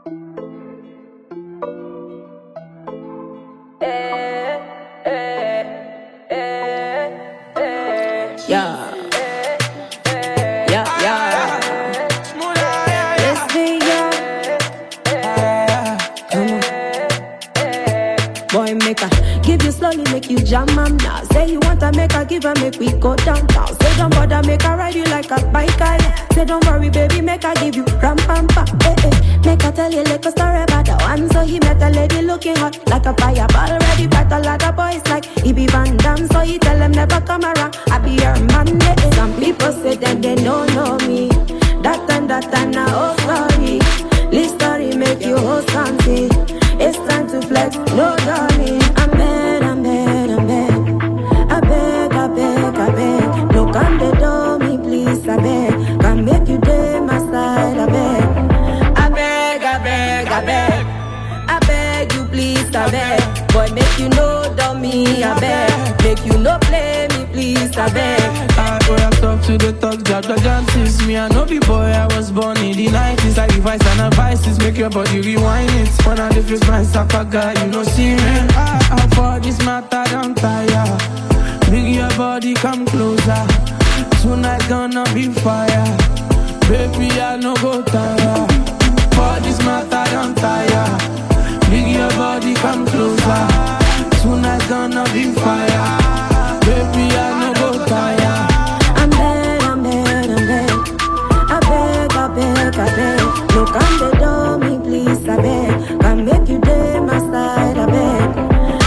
Yeah. Let's be boy, make her give you slowly, make you jam am now. Say you want to make her give her, make we go downtown. Say don't bother, make her ride you like a bike. Say don't worry, baby, make her give you ram pam pam. Make her tell you like a story about the one. So he met a lady looking hot like a fireball. Ready fight a lot of boys like he be Van Damme. So he tell them never come around, I be your man. Some people say that they don't know me. That and a whole story. This story make you whole something. It's time to flex, no darling. I'm bad. I beg. Look on the door, me please, I beg. Can make you day my side, I beg. I beg you please, I beg. Boy, make you know dummy, I beg. Make you no play me, please, I beg. Boy, I talk to the talk, jab dances. Me, I know be boy, I was born in the 90s. Like advice and advices, make your body rewind it. When I live with my guy, you know, see me. I for this matter, don't tire. Bring your body, come closer. Tonight gonna be fire. Baby, I no go tire. For this matter, don't tire. Bring your body, come closer. Tonight gonna be fire. Baby, I no go tire. I beg. Look on the door, me please, I beg. Can make you day my side, I beg.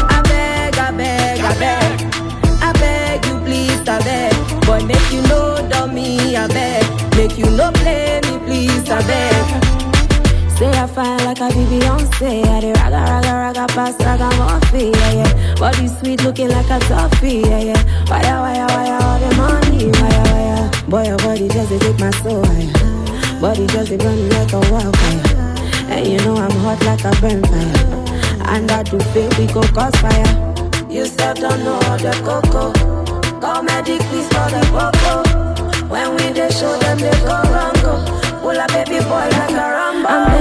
I beg you please, I beg. Boy, make you know dummy, I beg. Make you no play me, please, I beg. Say I fine like a Beyonce. I dey raga pass ragamuffin, yeah. Body sweet looking like a toffee, yeah. Wire, all the money, wire. Boy, your body just a take my soul, yeah. Body just burning like a wildfire. And you know I'm hot like a burn fire. And I do feel we go cause fire. You still don't know the cocoa. Call medic please for the popo. When we dey show them they go wrong go. Pull a baby boy like a Rambo.